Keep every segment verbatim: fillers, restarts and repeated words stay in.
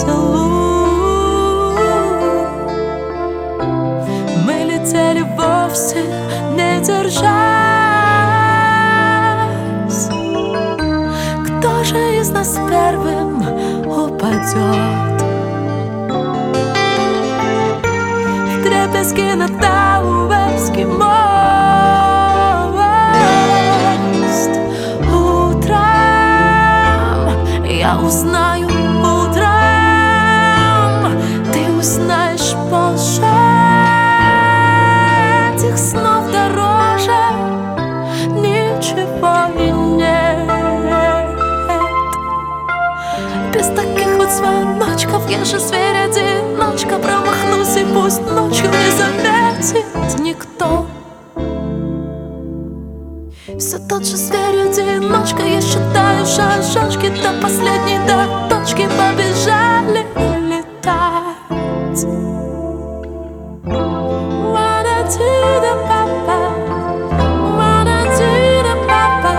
поцелуй. Мы летели вовсе не держась. Кто же из нас первым упадет? Вдребезги на Тауэрский мост. Утром я узнаю, утром ты узнаешь позже. Этих снов дороже ничего и нет. Без таких вот звоночков я же зверь-одиночка. Промахнусь и пусть ночью не заметит никто. Все тот же зверь-одиночка. Я считаю шажочки до последней, до точки. Побежали летать. Ва-да-ти-да-па-па, ва-да-ти-да-па-па,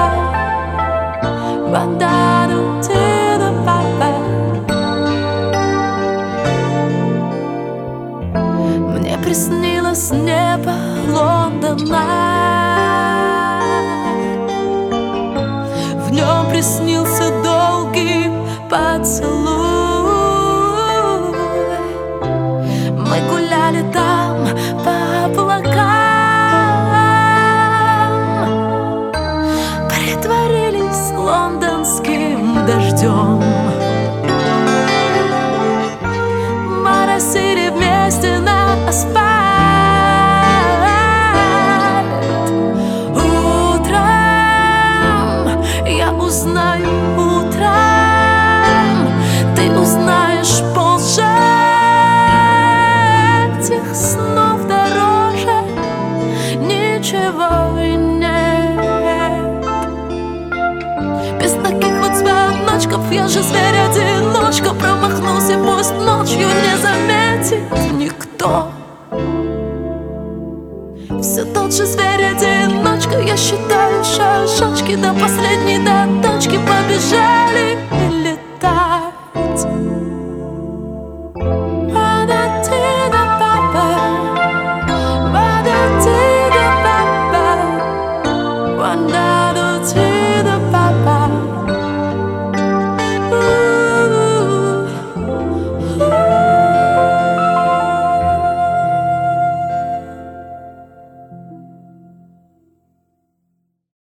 ва-да-ду-ти-да-па-па. Мне приснилось небо Лондона. В нем приснился долгий поцелуй. Мы гуляли там по облакам, притворились лондонским дождем. Моросили вместе на асфальт. Узнаю утром, ты узнаешь позже. Этих снов дороже ничего и нет. Без таких вот звоночков я же зверь-одиночка. Промахнулся, и пусть ночью не заметит никто. Все тот же зверь-одиночка. Я считаю шажочки до последнего.